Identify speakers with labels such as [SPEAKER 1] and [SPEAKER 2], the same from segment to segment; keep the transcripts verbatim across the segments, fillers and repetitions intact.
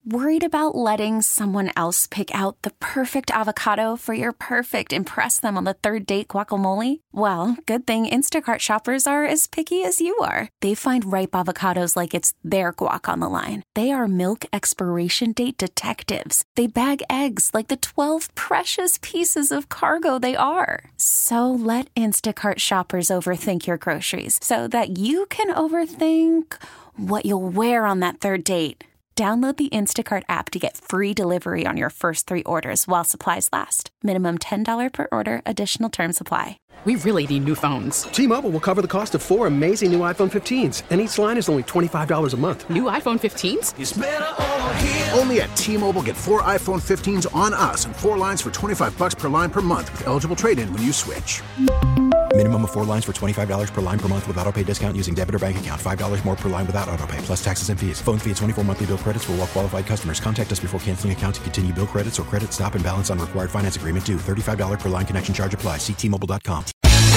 [SPEAKER 1] Worried about letting someone else pick out the perfect avocado for your perfect impress them on the third date guacamole? Well, good thing Instacart shoppers are as picky as you are. They find ripe avocados like it's their guac on the line. They are milk expiration date detectives. They bag eggs like the twelve precious pieces of cargo they are. So let Instacart shoppers overthink your groceries so that you can overthink what you'll wear on that third date. Download the Instacart app to get free delivery on your first three orders while supplies last. Minimum ten dollars per order. Additional terms apply.
[SPEAKER 2] We really need new phones.
[SPEAKER 3] T-Mobile will cover the cost of four amazing new iPhone fifteens, and each line is only twenty-five dollars a month.
[SPEAKER 2] New iPhone fifteens?
[SPEAKER 4] It's better over here.
[SPEAKER 5] Only at T-Mobile, get four iPhone fifteens on us and four lines for twenty-five dollars per line per month with eligible trade-in when you switch.
[SPEAKER 6] Minimum of four lines for twenty-five dollars per line per month with autopay discount using debit or bank account. five dollars more per line without autopay, plus taxes and fees. Phone fee at twenty-four monthly bill credits for well-qualified customers. Contact us before canceling account to continue bill credits or credit stop and balance on required finance agreement due. thirty-five dollars per line connection charge applies. See T Mobile dot com.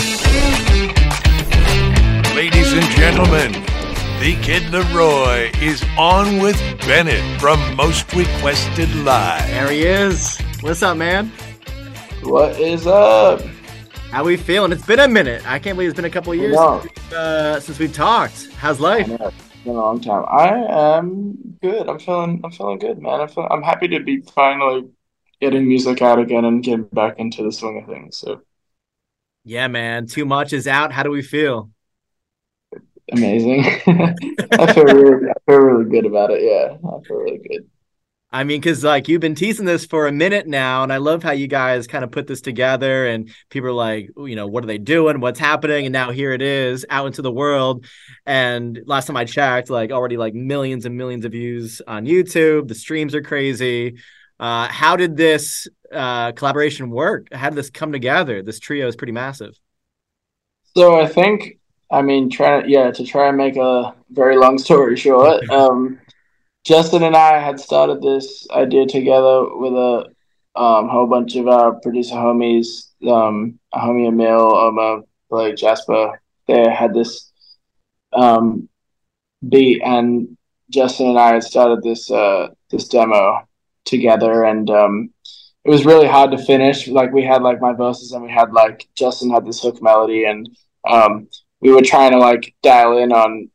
[SPEAKER 4] Ladies and gentlemen, the Kid Leroy is on with Bennett from Most Requested Live.
[SPEAKER 7] There he is. What's up, man?
[SPEAKER 8] What is up?
[SPEAKER 7] How we feeling? It's been a minute. I can't believe it's been a couple of years since we've, uh, since we've talked. How's life?
[SPEAKER 8] It's been a long time. I am good. I'm feeling. I'm feeling good, man. I'm feeling, I'm happy to be finally getting music out again and getting back into the swing of things. So,
[SPEAKER 7] yeah, man. Too Much is out. How do we feel?
[SPEAKER 8] Amazing. I feel really. I feel really good about it. Yeah, I feel really good.
[SPEAKER 7] I mean, because like you've been teasing this for a minute now, and I love how you guys kind of put this together, and people are like, you know, what are they doing? What's happening? And now here it is out into the world. And last time I checked, like already like millions and millions of views on YouTube. The streams are crazy. Uh, how did this uh, collaboration work? How did this come together? This trio is pretty massive.
[SPEAKER 8] So I think, I mean, try yeah to try and make a very long story short. Um, Justin and I had started this idea together with a um, whole bunch of our producer homies, um, a homie Emil, um, uh, like Jasper. They had this um, beat, and Justin and I had started this uh, this demo together, and um, it was really hard to finish. Like we had like my verses, and we had like Justin had this hook melody, and um, we were trying to like dial in on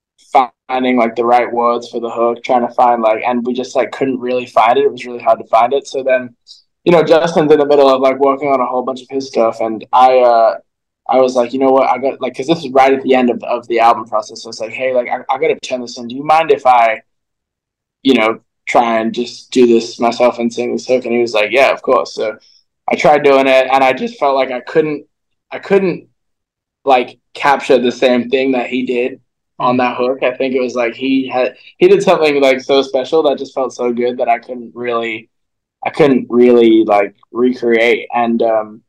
[SPEAKER 8] finding like the right words for the hook, trying to find like, and we just like couldn't really find it. It was really hard to find it. So then, you know, Justin's in the middle of like working on a whole bunch of his stuff, and I, uh, I was like, you know what, I got like, because this was right at the end of of the album process. So it's like, hey, like I, I got to turn this in. Do you mind if I, you know, try and just do this myself and sing this hook? And he was like, yeah, of course. So I tried doing it, and I just felt like I couldn't, I couldn't like capture the same thing that he did on that hook. I think it was like he had he did something like so special that just felt so good that I couldn't really I couldn't really like recreate. And um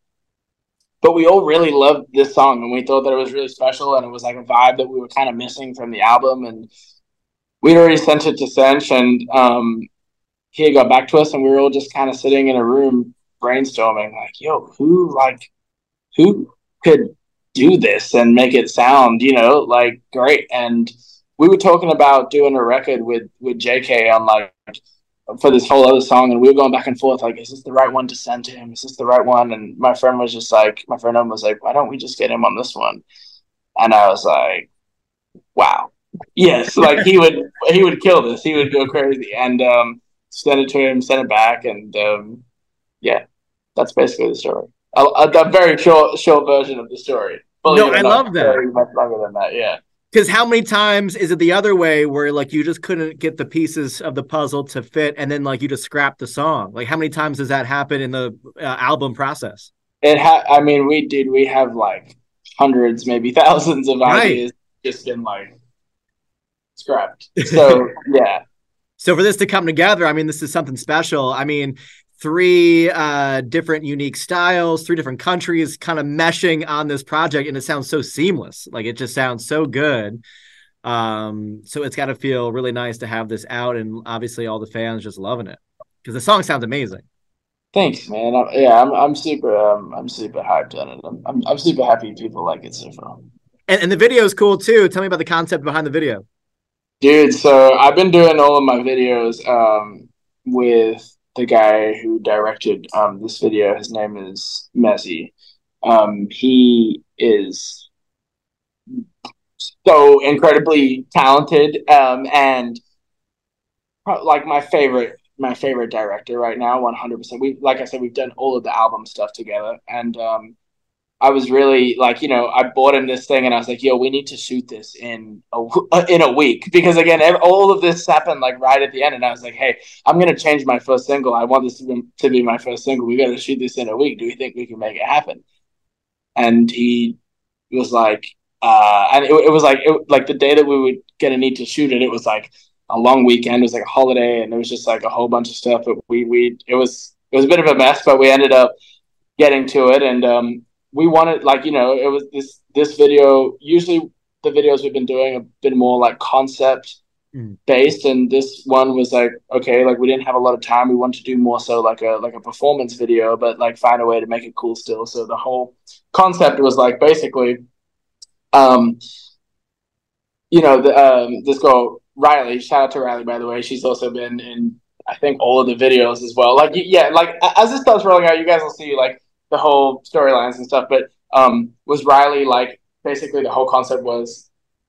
[SPEAKER 8] but we all really loved this song, and we thought that it was really special, and it was like a vibe that we were kind of missing from the album. And we'd already sent it to Sench, and um he had got back to us, and we were all just kind of sitting in a room brainstorming like, yo, who like who could do this and make it sound, you know, like great. And we were talking about doing a record with with J K on like for this whole other song, and we were going back and forth like, is this the right one to send to him? Is this the right one? And my friend was just like, my friend was like, why don't we just get him on this one? And I was like, wow, yes, like he would he would kill this. He would go crazy. And um, send it to him, send it back, and um, yeah, that's basically the story. A, a, a very short short version of the story.
[SPEAKER 7] Believe no, I love that.
[SPEAKER 8] Very much longer than that, yeah.
[SPEAKER 7] Because how many times is it the other way where like you just couldn't get the pieces of the puzzle to fit, and then like you just scrapped the song? Like how many times does that happen in the uh, album process?
[SPEAKER 8] It ha- I mean, we did. We have like hundreds, maybe thousands of
[SPEAKER 7] right.
[SPEAKER 8] ideas just been like scrapped. So yeah.
[SPEAKER 7] So for this to come together, I mean, this is something special. I mean, three uh, different unique styles, three different countries kind of meshing on this project, and it sounds so seamless. Like it just sounds so good. Um, so it's got to feel really nice to have this out, and obviously all the fans just loving it because the song sounds amazing.
[SPEAKER 8] Thanks, man. I'm, yeah, I'm I'm super um, I'm super hyped on it. I'm, I'm I'm super happy people like it so far.
[SPEAKER 7] And, and the video is cool too. Tell me about the concept behind the video.
[SPEAKER 8] Dude, so I've been doing all of my videos um, with the guy who directed um, this video. His name is Messi. Um, he is so incredibly talented um, and like my favorite my favorite director right now, one hundred percent. We like I said, we've done all of the album stuff together, and um, I was really like, you know, I bought him this thing, and I was like, yo, we need to shoot this in a in a week because again, all of this happened like right at the end, and I was like, hey, I'm gonna change my first single. I want this to be, to be my first single. We got to shoot this in a week. Do we think we can make it happen? And he was like, uh, and it, it was like it, like the day that we were gonna need to shoot it, it was like a long weekend. It was like a holiday, and it was just like a whole bunch of stuff. But we we it was it was a bit of a mess, but we ended up getting to it, and um, we wanted like you know it was this this video. Usually the videos we've been doing have been more like concept mm. based, and this one was like okay, like we didn't have a lot of time. We wanted to do more so like a like a performance video, but like find a way to make it cool still. So the whole concept was like basically, um, you know, the um, this girl. Riley, shout out to Riley, by the way. She's also been in, I think, all of the videos as well. Like, yeah, like as this stuff's rolling out, you guys will see like the whole storylines and stuff. But um, was Riley like basically the whole concept was,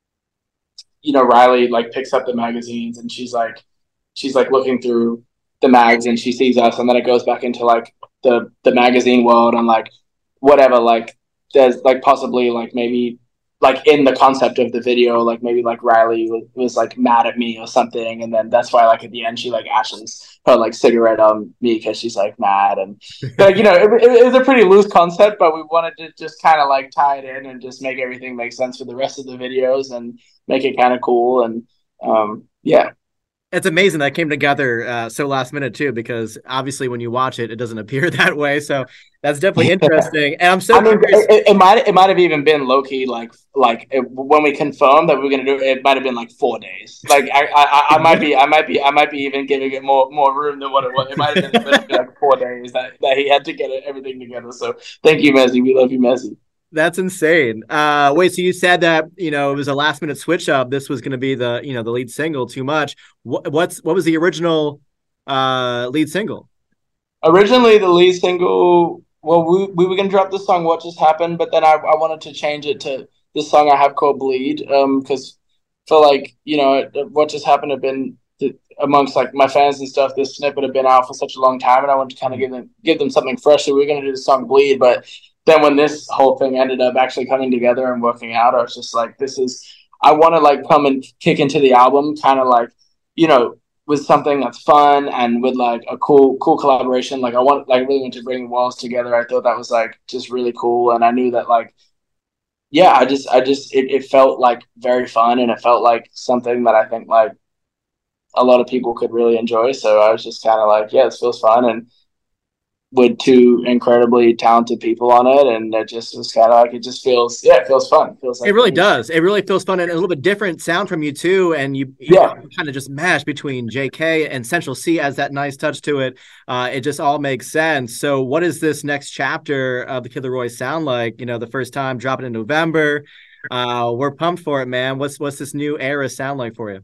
[SPEAKER 8] you know, Riley like picks up the magazines and she's like, she's like looking through the mags and she sees us, and then it goes back into like the the magazine world and like whatever. Like there's like possibly like maybe. Like in the concept of the video, like maybe like Riley was, was like mad at me or something, and then that's why like at the end she like ashes her like cigarette on me because she's like mad, and like you know it, it, it was a pretty loose concept, but we wanted to just kind of like tie it in and just make everything make sense for the rest of the videos and make it kind of cool, and um, yeah.
[SPEAKER 7] It's amazing that came together uh, so last minute too, because obviously when you watch it, it doesn't appear that way. So that's definitely interesting. And I'm so
[SPEAKER 8] I mean, it, it might it might have even been low key like like it, when we confirmed that we were gonna do it, it might have been like four days. Like I, I I might be I might be I might be even giving it more more room than what it was. It might have been, it might have been like four days that, that he had to get everything together. So thank you, Messi. We love you, Messi.
[SPEAKER 7] That's insane. Uh, wait, so you said that, you know, it was a last minute switch up. This was going to be the, you know, the lead single, Too Much. What, what's, what was the original uh, lead single?
[SPEAKER 8] Originally the lead single, well, we, we were going to drop the song, What Just Happened, but then I, I wanted to change it to this song I have called Bleed. Um, cause I feel like, you know, What Just Happened had been the, amongst like my fans and stuff, this snippet had been out for such a long time and I wanted to kind of give them, give them something fresh. So we were going to do the song Bleed, but then when this whole thing ended up actually coming together and working out, I was just like, this is, I want to like come and kick into the album kind of like, you know, with something that's fun and with like a cool, cool collaboration. Like I want, like really want to bring Walls together. I thought that was like just really cool. And I knew that like, yeah, I just, I just, it, it felt like very fun and it felt like something that I think like a lot of people could really enjoy. So I was just kind of like, yeah, this feels fun. And with two incredibly talented people on it, and it just was kind of like it just feels yeah, it feels fun. It feels like
[SPEAKER 7] it really does. It really feels fun and a little bit different sound from you too. And you, you
[SPEAKER 8] yeah.
[SPEAKER 7] kind of just mash between J K and Central C as that nice touch to it. Uh, it just all makes sense. So, what does this next chapter of the Kid LAROI sound like? You know, the first time dropping in November. Uh, we're pumped for it, man. What's what's this new era sound like for you?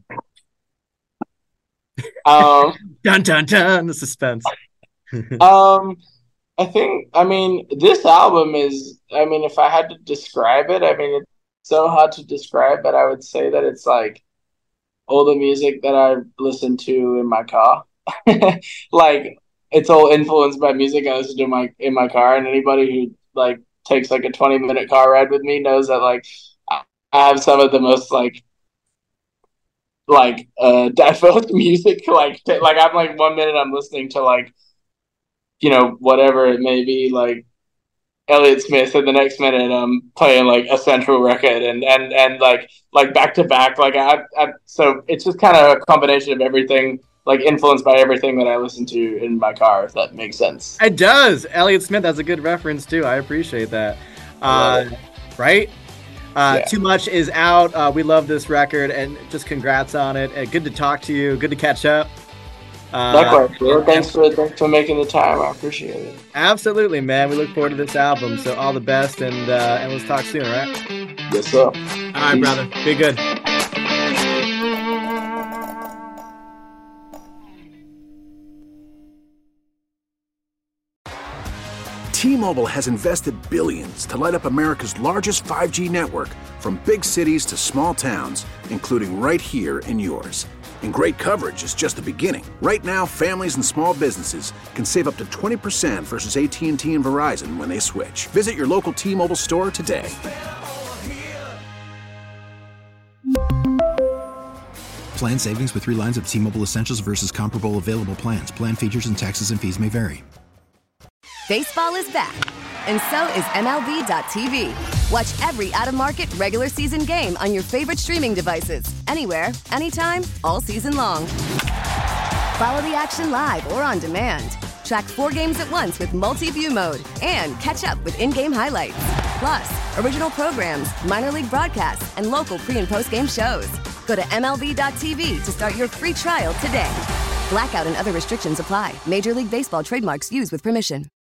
[SPEAKER 8] Um,
[SPEAKER 7] dun dun dun. The suspense.
[SPEAKER 8] um, I think, I mean, this album is, I mean, if I had to describe it, I mean, it's so hard to describe, but I would say that it's like all the music that I listen to in my car. Like, it's all influenced by music I listen to in my, in my car, and anybody who, like, takes, like, a twenty-minute car ride with me knows that, like, I have some of the most, like, like, uh, diverse music, like, t- like, I'm, like, one minute I'm listening to, like, you know, whatever it may be, like Elliott Smith, and the next minute I'm playing like a Central record, and and and like like back to back. Like I, I so it's just kind of a combination of everything, like influenced by everything that I listen to in my car. If that makes sense.
[SPEAKER 7] It does. Elliott Smith, that's a good reference too. I appreciate that. Uh, right. Uh, yeah. Too Much is out. Uh, we love this record, and just congrats on it. Uh, good to talk to you. Good to catch up.
[SPEAKER 8] Uh, Likewise, bro. Thanks for thanks for making the time. I appreciate it.
[SPEAKER 7] Absolutely, man. We look forward to this album. So all the best, and uh, and let's talk soon, all right?
[SPEAKER 8] Yes, sir.
[SPEAKER 7] All right, Peace. Brother. Be good.
[SPEAKER 5] T-Mobile has invested billions to light up America's largest five G network, from big cities to small towns, including right here in yours. And great coverage is just the beginning. Right now, families and small businesses can save up to twenty percent versus A T and T and Verizon when they switch. Visit your local T-Mobile store today.
[SPEAKER 6] Plan savings with three lines of T-Mobile Essentials versus comparable available plans. Plan features and taxes and fees may vary.
[SPEAKER 9] Baseball is back, and so is M L B dot T V. Watch every out-of-market regular season game on your favorite streaming devices, anywhere, anytime, all season long. Follow the action live or on demand. Track four games at once with multi-view mode and catch up with in-game highlights. Plus, original programs, minor league broadcasts, and local pre- and post-game shows. Go to M L B dot T V to start your free trial today. Blackout and other restrictions apply. Major League Baseball trademarks used with permission.